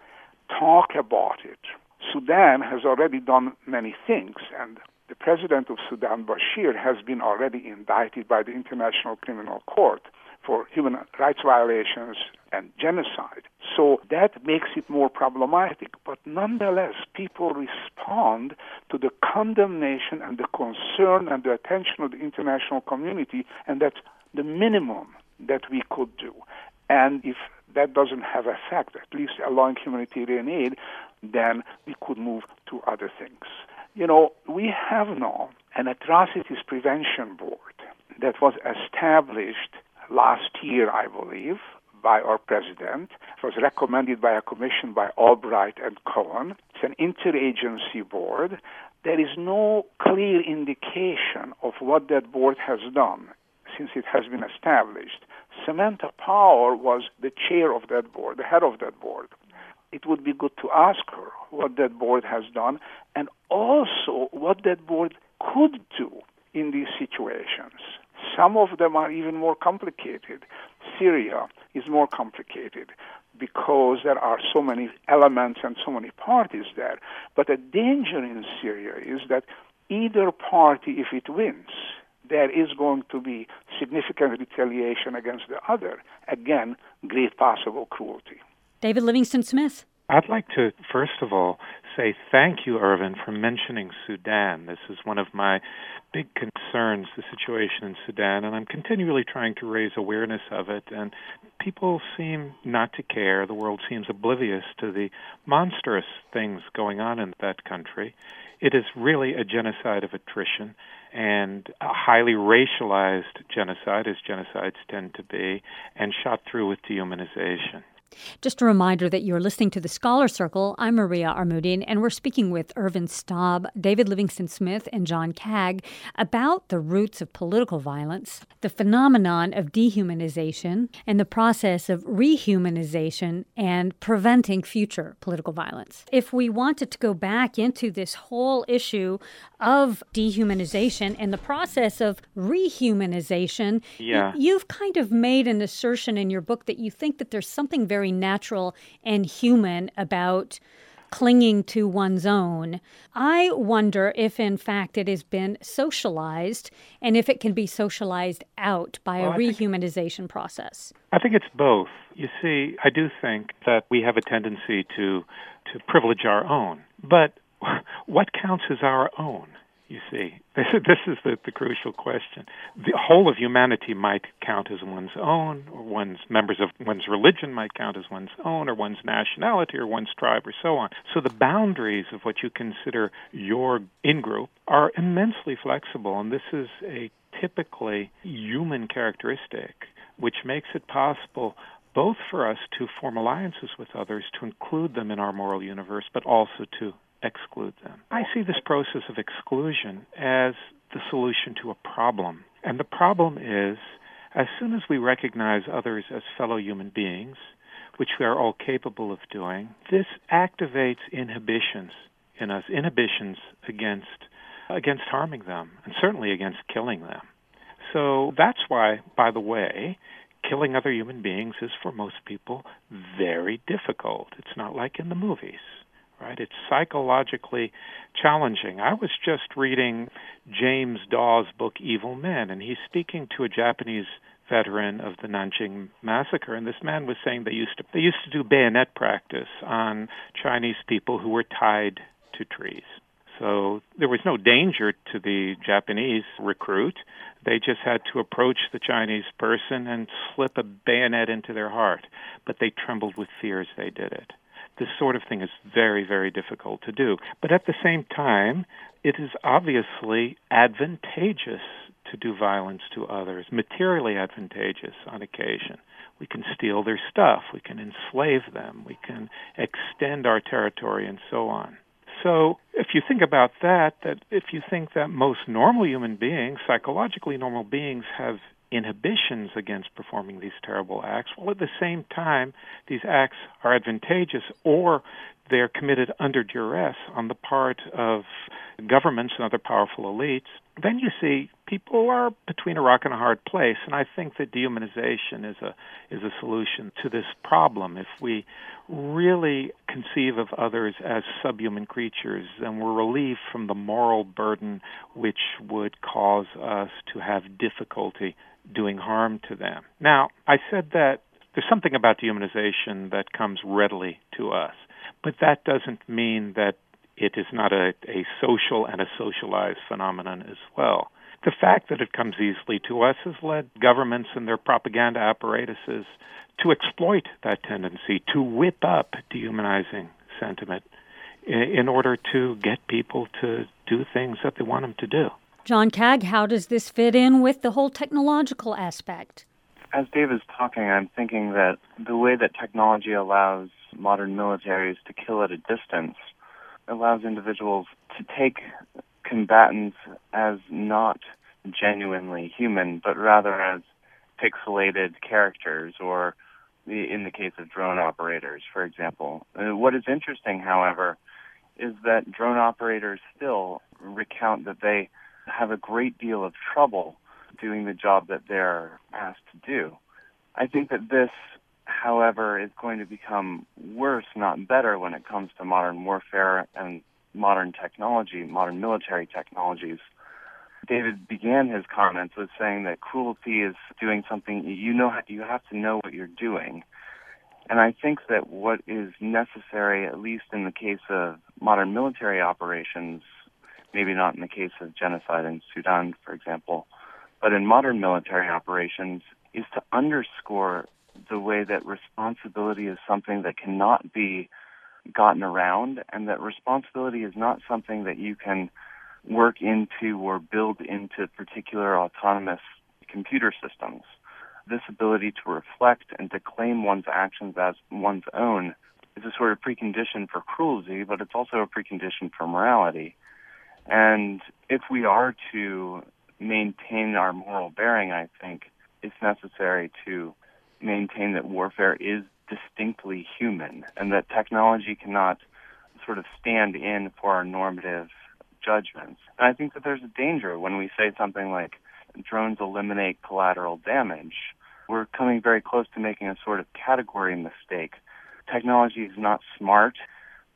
Talk about it. Sudan has already done many things, and the president of Sudan, Bashir, has been already indicted by the International Criminal Court for human rights violations and genocide. So that makes it more problematic. But nonetheless, people respond to the condemnation and the concern and the attention of the international community, and that's the minimum that we could do. And if that doesn't have effect, at least allowing humanitarian aid, then we could move to other things. You know, we have now an atrocities prevention board that was established last year, I believe, by our president. It was recommended by a commission by Albright and Cohen. It's an interagency board. There is no clear indication of what that board has done since it has been established. Samantha Power was the chair of that board, the head of that board. It would be good to ask her what that board has done and also what that board could do in these situations. Some of them are even more complicated. Syria is more complicated because there are so many elements and so many parties there. But the danger in Syria is that either party, if it wins, there is going to be significant retaliation against the other. Again, great possible cruelty. David Livingston Smith. I'd like to, first of all, say thank you, Irvin, for mentioning Sudan. This is one of my big concerns, the situation in Sudan, and I'm continually trying to raise awareness of it. And people seem not to care. The world seems oblivious to the monstrous things going on in that country. It is really a genocide of attrition and a highly racialized genocide, as genocides tend to be, and shot through with dehumanization. Just a reminder that you're listening to The Scholar Circle. I'm Maria Armoudian, and we're speaking with Irvin Staub, David Livingston Smith, and John Kagg about the roots of political violence, the phenomenon of dehumanization, and the process of rehumanization and preventing future political violence. If we wanted to go back into this whole issue of dehumanization and the process of rehumanization, you've kind of made an assertion in your book that you think that there's something very natural and human about clinging to one's own. I wonder if, in fact, it has been socialized and if it can be socialized out by a rehumanization process. I think it's both. You see, I do think that we have a tendency to privilege our own. But what counts as our own? You see, this is the crucial question. The whole of humanity might count as one's own, or members of one's religion might count as one's own, or one's nationality, or one's tribe, or so on. So the boundaries of what you consider your in-group are immensely flexible, and this is a typically human characteristic, which makes it possible both for us to form alliances with others, to include them in our moral universe, but also to exclude them. I see this process of exclusion as the solution to a problem. And the problem is, as soon as we recognize others as fellow human beings, which we are all capable of doing, this activates inhibitions in us, inhibitions against harming them, and certainly against killing them. So that's why, by the way, killing other human beings is for most people very difficult. It's not like in the movies. Right? It's psychologically challenging. I was just reading James Dawes' book, Evil Men, and he's speaking to a Japanese veteran of the Nanjing massacre, and this man was saying they used to do bayonet practice on Chinese people who were tied to trees. So there was no danger to the Japanese recruit. They just had to approach the Chinese person and slip a bayonet into their heart, but they trembled with fear as they did it. This sort of thing is very, very difficult to do. But at the same time, it is obviously advantageous to do violence to others, materially advantageous on occasion. We can steal their stuff, we can enslave them, we can extend our territory, and so on. So if you think about that if you think that most normal human beings, psychologically normal beings, have inhibitions against performing these terrible acts, while at the same time these acts are advantageous or they're committed under duress on the part of governments and other powerful elites, then you see people are between a rock and a hard place. And I think that dehumanization is a solution to this problem. If we really conceive of others as subhuman creatures, then we're relieved from the moral burden which would cause us to have difficulty doing harm to them. Now, I said that there's something about dehumanization that comes readily to us, but that doesn't mean that it is not a social and a socialized phenomenon as well. The fact that it comes easily to us has led governments and their propaganda apparatuses to exploit that tendency, to whip up dehumanizing sentiment in order to get people to do things that they want them to do. John Kaag, how does this fit in with the whole technological aspect? As Dave is talking, I'm thinking that the way that technology allows modern militaries to kill at a distance allows individuals to take combatants as not genuinely human, but rather as pixelated characters, or in the case of drone operators, for example. What is interesting, however, is that drone operators still recount that they have a great deal of trouble doing the job that they're asked to do. I think that this, however, is going to become worse, not better, when it comes to modern warfare and modern technology, modern military technologies. David began his comments with saying that cruelty is doing something, you have to know what you're doing. And I think that what is necessary, at least in the case of modern military operations, maybe not in the case of genocide in Sudan, for example, but in modern military operations, is to underscore the way that responsibility is something that cannot be gotten around, and that responsibility is not something that you can work into or build into particular autonomous computer systems. This ability to reflect and to claim one's actions as one's own is a sort of precondition for cruelty, but it's also a precondition for morality. And if we are to maintain our moral bearing, I think it's necessary to maintain that warfare is distinctly human, and that technology cannot sort of stand in for our normative judgments. And I think that there's a danger when we say something like drones eliminate collateral damage. We're coming very close to making a sort of category mistake. Technology is not smart.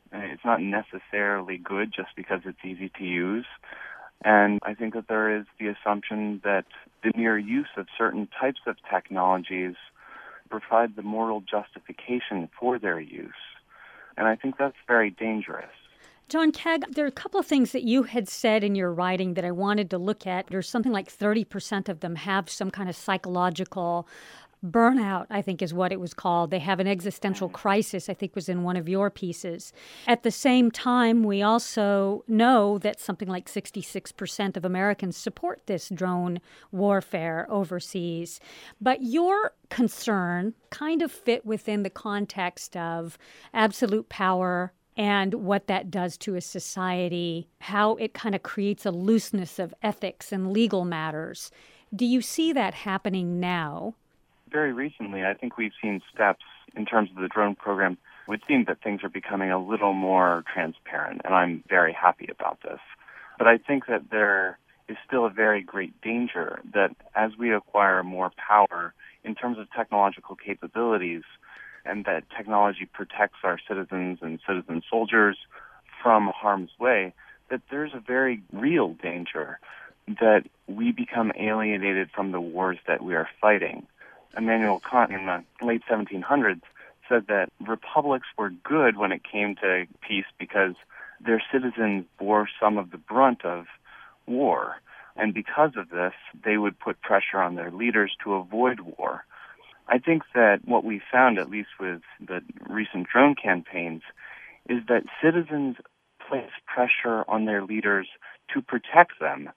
It's not necessarily good just because it's easy to use. And I think that there is the assumption that the mere use of certain types of technologies provide the moral justification for their use. And I think that's very dangerous. John Kaag, there are a couple of things that you had said in your writing that I wanted to look at. There's something like 30% of them have some kind of psychological burnout, I think is what it was called. They have an existential crisis, I think was in one of your pieces. At the same time, we also know that something like 66% of Americans support this drone warfare overseas. But your concern kind of fit within the context of absolute power and what that does to a society, how it kind of creates a looseness of ethics and legal matters. Do you see that happening now? Very recently, I think we've seen steps in terms of the drone program. It would seem that things are becoming a little more transparent, and I'm very happy about this. But I think that there is still a very great danger that as we acquire more power in terms of technological capabilities, and that technology protects our citizens and citizen soldiers from harm's way, that there's a very real danger that we become alienated from the wars that we are fighting. Immanuel Kant in the late 1700s said that republics were good when it came to peace because their citizens bore some of the brunt of war. And because of this, they would put pressure on their leaders to avoid war. I think that what we found, at least with the recent drone campaigns, is that citizens place pressure on their leaders to protect them,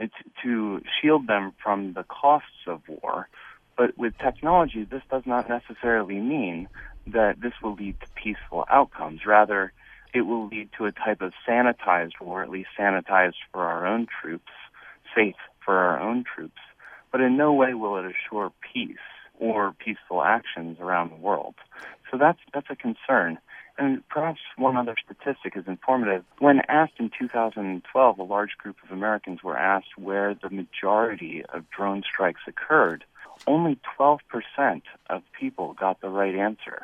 to shield them from the costs of war. But with technology, this does not necessarily mean that this will lead to peaceful outcomes. Rather, it will lead to a type of sanitized war, at least sanitized for our own troops, safe for our own troops. But in no way will it assure peace or peaceful actions around the world. So that's a concern. And perhaps one other statistic is informative. When asked in 2012, a large group of Americans were asked where the majority of drone strikes occurred. Only 12% of people got the right answer.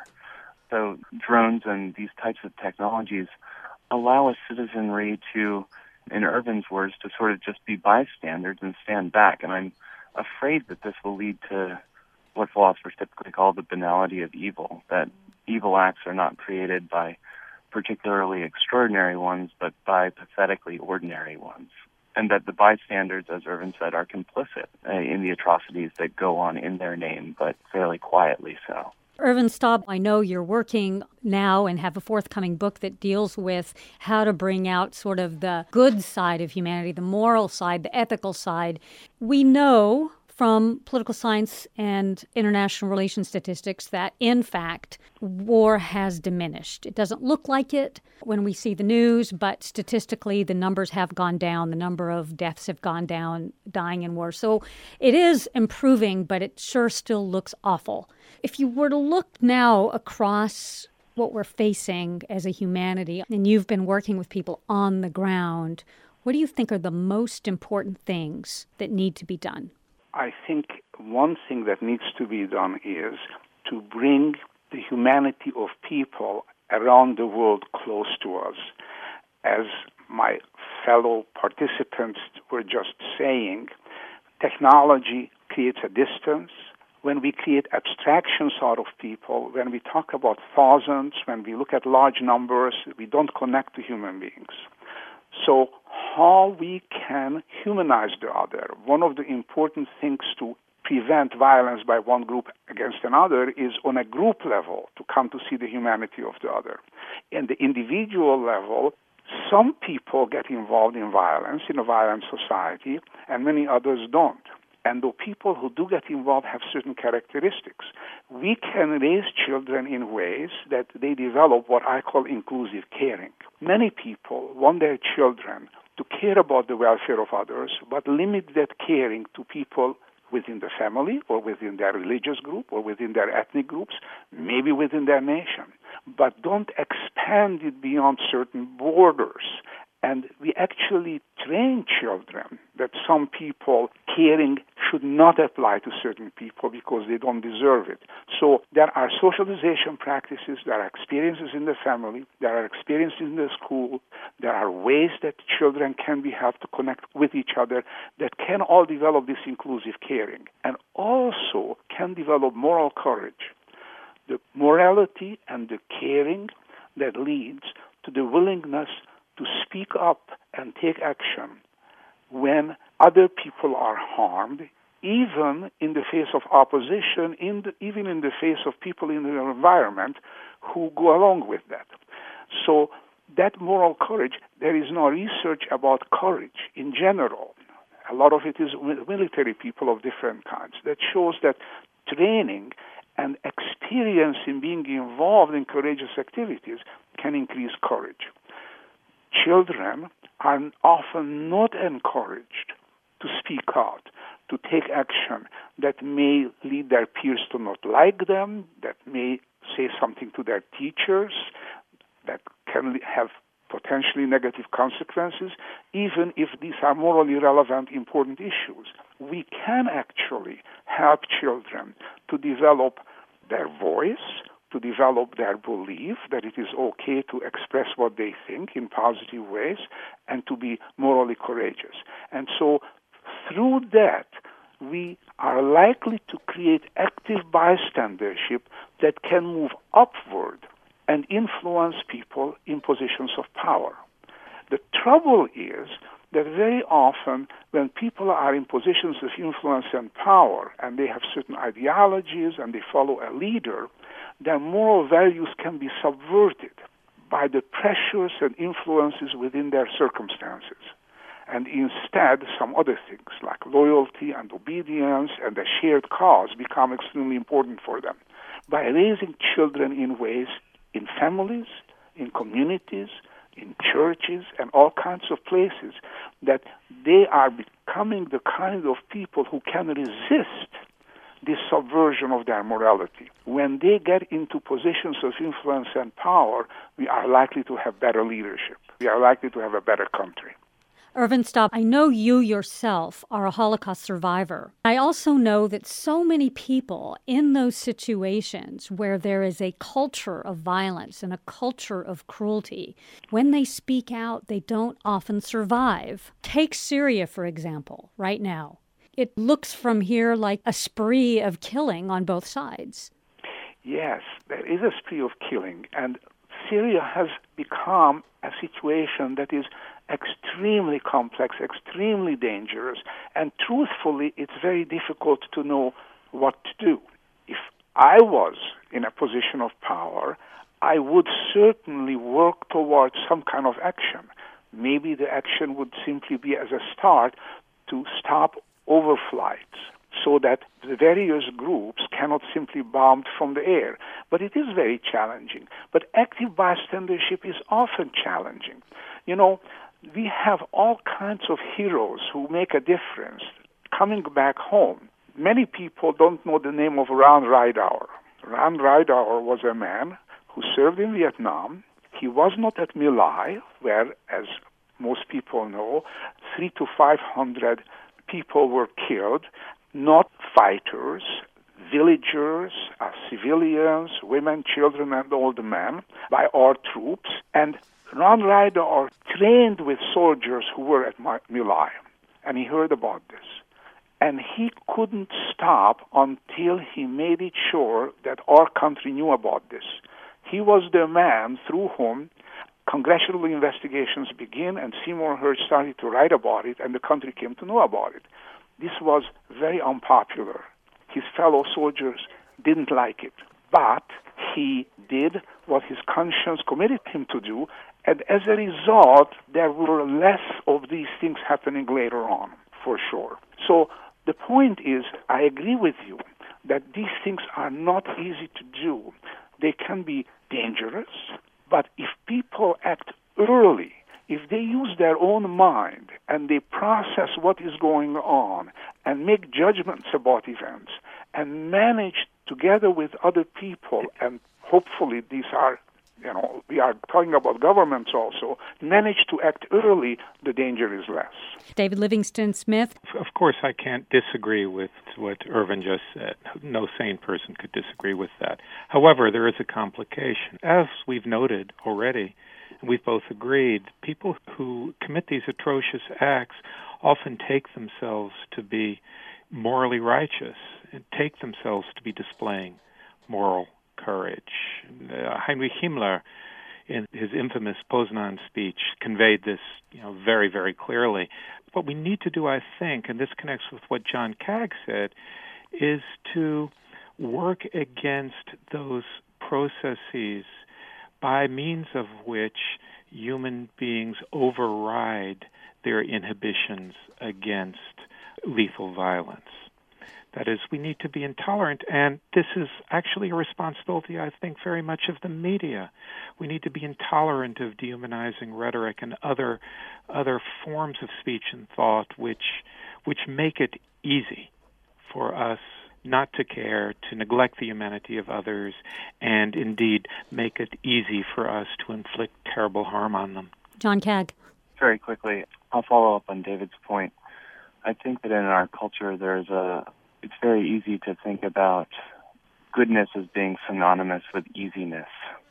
So drones and these types of technologies allow a citizenry to, in Irvin's words, to sort of just be bystanders and stand back. And I'm afraid that this will lead to what philosophers typically call the banality of evil, that evil acts are not created by particularly extraordinary ones, but by pathetically ordinary ones. And that the bystanders, as Irvin said, are complicit in the atrocities that go on in their name, but fairly quietly so. Irvin Staub, I know you're working now and have a forthcoming book that deals with how to bring out sort of the good side of humanity, the moral side, the ethical side. We know from political science and international relations statistics that, in fact, war has diminished. It doesn't look like it when we see the news, but statistically the numbers have gone down. The number of deaths have gone down, dying in war. So it is improving, but it sure still looks awful. If you were to look now across what we're facing as a humanity, and you've been working with people on the ground, what do you think are the most important things that need to be done? I think one thing that needs to be done is to bring the humanity of people around the world close to us. As my fellow participants were just saying, technology creates a distance. When we create abstractions out of people, when we talk about thousands, when we look at large numbers, we don't connect to human beings. So how we can humanize the other. One of the important things to prevent violence by one group against another is on a group level to come to see the humanity of the other. In the individual level, some people get involved in violence in a violent society, and many others don't. And the people who do get involved have certain characteristics. We can raise children in ways that they develop what I call inclusive caring. Many people want their children to care about the welfare of others, but limit that caring to people within the family or within their religious group or within their ethnic groups, maybe within their nation. But don't expand it beyond certain borders. And we actually train children that some people caring should not apply to certain people because they don't deserve it. So there are socialization practices, there are experiences in the family, there are experiences in the school, there are ways that children can be helped to connect with each other that can all develop this inclusive caring and also can develop moral courage. The morality and the caring that leads to the willingness to speak up and take action when other people are harmed, even in the face of opposition, even in the face of people in the environment who go along with that. So that moral courage, there is no research about courage in general. A lot of it is military people of different kinds. That shows that training and experience in being involved in courageous activities can increase courage. Children are often not encouraged to speak out, to take action that may lead their peers to not like them, that may say something to their teachers, that can have potentially negative consequences, even if these are morally relevant, important issues. We can actually help children to develop their voice, to develop their belief that it is okay to express what they think in positive ways and to be morally courageous. And so through that, we are likely to create active bystandership that can move upward and influence people in positions of power. The trouble is that very often when people are in positions of influence and power and they have certain ideologies and they follow a leader, their moral values can be subverted by the pressures and influences within their circumstances. And instead, some other things like loyalty and obedience and a shared cause become extremely important for them. By raising children in ways in families, in communities, in churches, and all kinds of places, that they are becoming the kind of people who can resist this subversion of their morality. When they get into positions of influence and power, we are likely to have better leadership. We are likely to have a better country. Ervin Staub, I know you yourself are a Holocaust survivor. I also know that so many people in those situations where there is a culture of violence and a culture of cruelty, when they speak out, they don't often survive. Take Syria, for example, right now. It looks from here like a spree of killing on both sides. Yes, there is a spree of killing, and Syria has become a situation that is extremely complex, extremely dangerous, and truthfully, it's very difficult to know what to do. If I was in a position of power, I would certainly work towards some kind of action. Maybe the action would simply be as a start to stop overflights so that the various groups cannot simply bomb from the air. But it is very challenging. But active bystandership is often challenging. You know, we have all kinds of heroes who make a difference coming back home. Many people don't know the name of Ron Rideour. Ron Rideour was a man who served in Vietnam. He was not at My Lai, where, as most people know, 300 to 500 people were killed, not fighters, villagers, civilians, women, children, and old men, by our troops. And Ron Rideour trained with soldiers who were at My Lai, and he heard about this. And he couldn't stop until he made it sure that our country knew about this. He was the man through whom congressional investigations began, and Seymour Hersh started to write about it, and the country came to know about it. This was very unpopular. His fellow soldiers didn't like it, but he did what his conscience committed him to do, and as a result, there were less of these things happening later on, for sure. So the point is, I agree with you that these things are not easy to do. They can be dangerous, but if people act early, if they use their own mind and they process what is going on and make judgments about events and manage together with other people, and hopefully these are we are talking about governments also, manage to act early, the danger is less. David Livingston Smith. Of course, I can't disagree with what Irvin just said. No sane person could disagree with that. However, there is a complication. As we've noted already, and we've both agreed, people who commit these atrocious acts often take themselves to be morally righteous and take themselves to be displaying moral courage. Heinrich Himmler, in his infamous Poznan speech, conveyed this very, very clearly. What we need to do, I think, and this connects with what John Kagg said, is to work against those processes by means of which human beings override their inhibitions against lethal violence. That is, we need to be intolerant, and this is actually a responsibility, I think, very much of the media. We need to be intolerant of dehumanizing rhetoric and other forms of speech and thought which make it easy for us not to care, to neglect the humanity of others, and indeed make it easy for us to inflict terrible harm on them. John Kagg. Very quickly, I'll follow up on David's point. I think that in our culture it's very easy to think about goodness as being synonymous with easiness.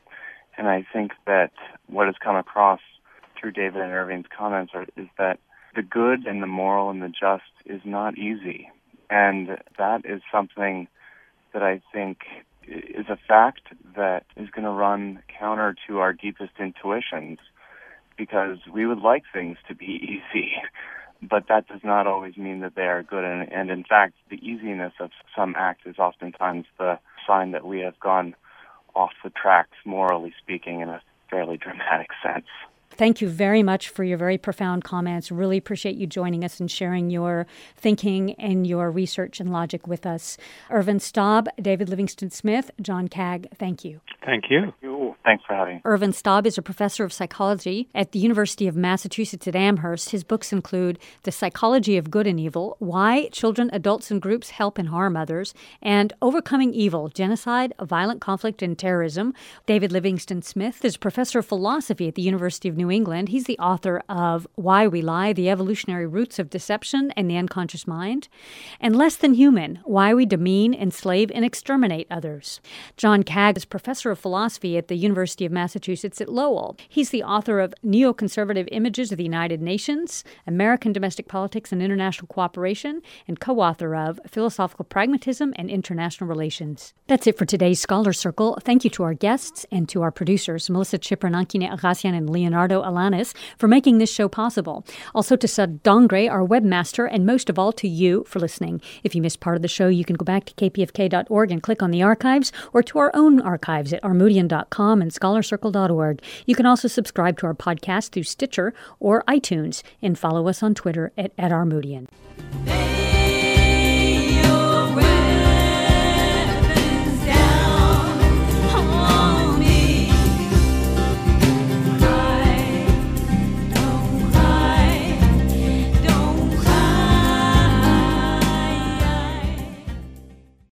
And I think that what has come across through David and Irving's comments is that the good and the moral and the just is not easy. And that is something that I think is a fact that is going to run counter to our deepest intuitions, because we would like things to be easy. But that does not always mean that they are good. And in fact, the easiness of some acts is oftentimes the sign that we have gone off the tracks, morally speaking, in a fairly dramatic sense. Thank you very much for your very profound comments. Really appreciate you joining us and sharing your thinking and your research and logic with us. Irvin Staub, David Livingston Smith, John Kagg, thank you. Thank you. Thanks for having me. Irvin Staub is a professor of psychology at the University of Massachusetts at Amherst. His books include The Psychology of Good and Evil, Why Children, Adults, and Groups Help and Harm Others, and Overcoming Evil, Genocide, Violent Conflict, and Terrorism. David Livingston Smith is a professor of philosophy at the University of New England. He's the author of Why We Lie, The Evolutionary Roots of Deception and the Unconscious Mind, and Less Than Human, Why We Demean, Enslave, and Exterminate Others. John Kagg is professor of philosophy at the University of Massachusetts at Lowell. He's the author of Neoconservative Images of the United Nations, American Domestic Politics and International Cooperation, and co-author of Philosophical Pragmatism and International Relations. That's it for today's Scholar Circle. Thank you to our guests and to our producers, Melissa Chipranankine Agasian and Leonardo Alanis, for making this show possible. Also to Sud Dongre, our webmaster, and most of all to you for listening. If you missed part of the show, you can go back to kpfk.org and click on the archives, or to our own archives at armoudian.com and scholarcircle.org. You can also subscribe to our podcast through Stitcher or iTunes, and follow us on Twitter at Armoudian.